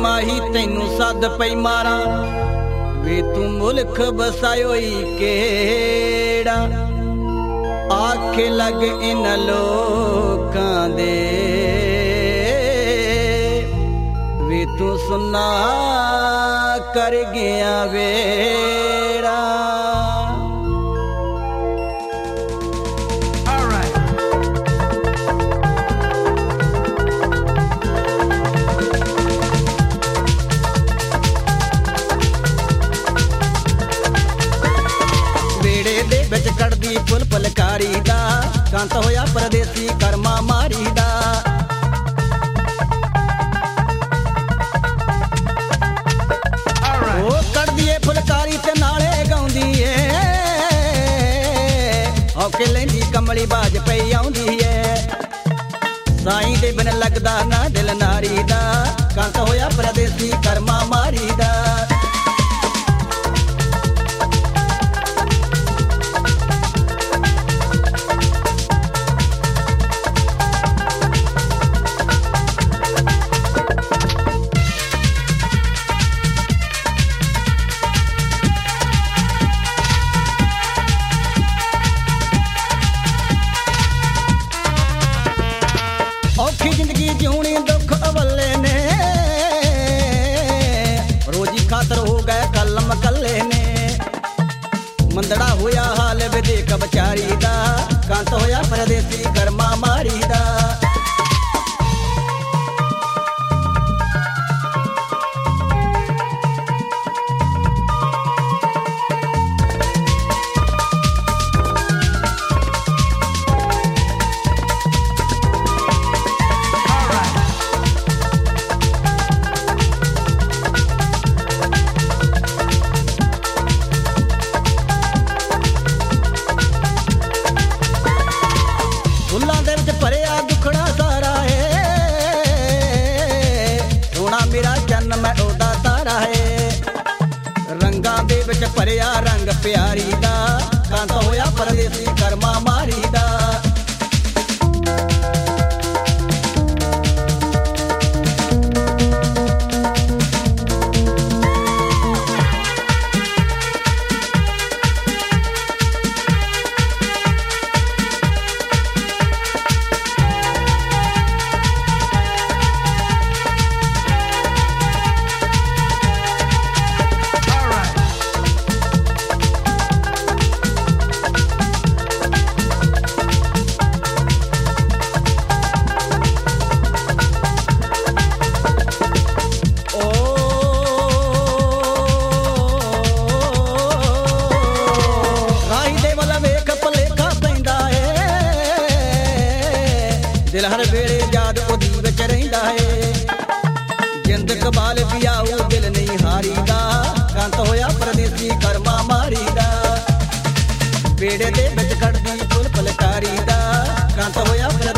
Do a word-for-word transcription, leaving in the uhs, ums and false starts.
ਮਾਹੀ ਤੈਨੂੰ ਸੱਦ ਪਈ ਮਾਰਾਂ ਵੇ ਤੂੰ ਮੁਲਕ ਬਸਾਇਓਈ ਕਿਹੜਾ ਆਖੇ ਲੱਗ ਇਨ ਲੋਕਾਂ ਦੇ ਵੇ ਤੂੰ ਸੁਨਾ ਕਰ ਗਿਆ ਵੇੜਾ ਵਿੱਚ ਕੱਢਦੀ ਫੁੱਲ ਫੁਲਕਾਰੀ ਦਾ ਕੰਤ ਹੋਇਆ ਪਰਦੇਸੀ ਕਰਮਾ ਮਾਰੀ ਦਾ ਉਹ ਕੱਢਦੀ ਏ ਫੁਲਕਾਰੀ ਤੇ ਨਾਲੇ ਗਾਉਂਦੀ ਏ ਹੌਕੇ ਲੈਂਦੀ ਕਮਲੀ ਬਾਜ ਪਈ ਆਉਂਦੀ ਏ ਸਾਈਂ ਦੇ ਬਿਨ ਲੱਗਦਾ ਨਾ ਦਿਲ ਨਾਰੀ ਦਾ ਕੰਤ ਹੋਇਆ ਪਰਦੇਸੀ ਕਰਮਾ ਮਾਰੀ ਦਾ ਔਖੀ ਜ਼ਿੰਦਗੀ ਜਿਉਣੀ ਦੁੱਖ ਅਵੱਲੇ ਨੇ ਰੋਜੀ ਖਾਤਰ ਹੋ ਗਏ ਕਲਮ ਕੱਲੇ ਨੇ ਮੰਦੜਾ ਹੋਇਆ ਹਾਲ ਵਿਦੇਕ ਵਿਚਾਰੀ ਦਾ ਕੰਤ ਹੋਇਆ ਪਰਦੇਸੀ ਕਰਮਾ ਮਾਰੀ ਦਾ ਫੁੱਲਾਂ ਦੇ ਵਿੱਚ ਭਰਿਆ ਦੁਖੜਾ ਸਾਰਾ ਏ ਸੋਹਣਾ ਮੇਰਾ ਜਨਮ ਮੈਂ ਉਹਦਾ ਤਾਰਾ ਏ ਰੰਗਾਂ ਦੇ ਵਿੱਚ ਭਰਿਆ ਰੰਗ ਪਿਆਰੀ ਦਾ ਕੰਤ ਹੋਇਆ ਪਰਦੇਸੀ ਕਰਮਾ ਮਾਰੀ ਦਾ ਦਿਲ ਹਰ ਵੇਲੇ ਯਾਦ ਉਹਦੀ ਵਿੱਚ ਰਹਿੰਦਾ ਏ ਜਿੰਦ ਕਬਾਲ ਪਿਆਉ ਦਿਲ ਨਹੀਂ ਹਾਰੀ ਦਾ ਕੰਤ ਹੋਇਆ ਪਰਦੇਸੀ ਕਰਮਾ ਮਾਰੀ ਦਾ ਵੇੜੇ ਦੇ ਵਿੱਚ ਕੱਢਦੀ ਫੁੱਲ ਫੁਲਕਾਰੀ ਦਾ ਕੰਤ ਹੋਇਆ